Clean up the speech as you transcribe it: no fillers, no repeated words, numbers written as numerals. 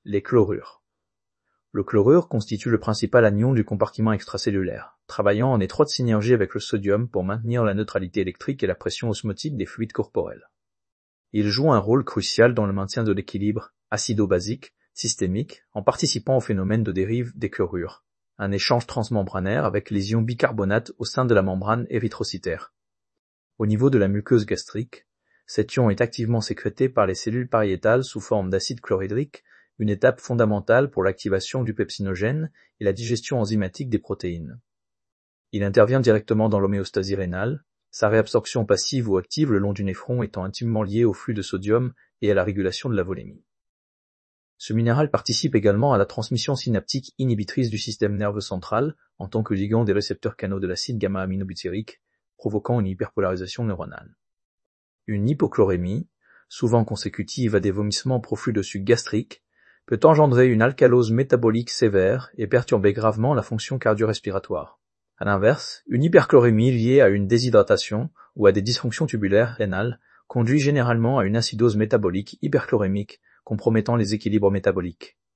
Les chlorures. Le chlorure constitue le principal anion du compartiment extracellulaire, travaillant en étroite synergie avec le sodium pour maintenir la neutralité électrique et la pression osmotique des fluides corporels. Il joue un rôle crucial dans le maintien de l'équilibre acido-basique systémique en participant au phénomène de dérive des chlorures, un échange transmembranaire avec les ions bicarbonate au sein de la membrane érythrocytaire. Au niveau de la muqueuse gastrique, cet ion est activement sécrété par les cellules pariétales sous forme d'acide chlorhydrique, une étape fondamentale pour l'activation du pepsinogène et la digestion enzymatique des protéines. Il intervient directement dans l'homéostasie rénale, sa réabsorption passive ou active le long du néphron étant intimement liée au flux de sodium et à la régulation de la volémie. Ce minéral participe également à la transmission synaptique inhibitrice du système nerveux central en tant que ligand des récepteurs canaux de l'acide gamma-aminobutyrique, provoquant une hyperpolarisation neuronale. Une hypochlorémie, souvent consécutive à des vomissements profus de suc gastrique, peut engendrer une alcalose métabolique sévère et perturber gravement la fonction cardio-respiratoire. À l'inverse, une hyperchlorémie liée à une déshydratation ou à des dysfonctions tubulaires rénales conduit généralement à une acidose métabolique hyperchlorémique compromettant les équilibres métaboliques.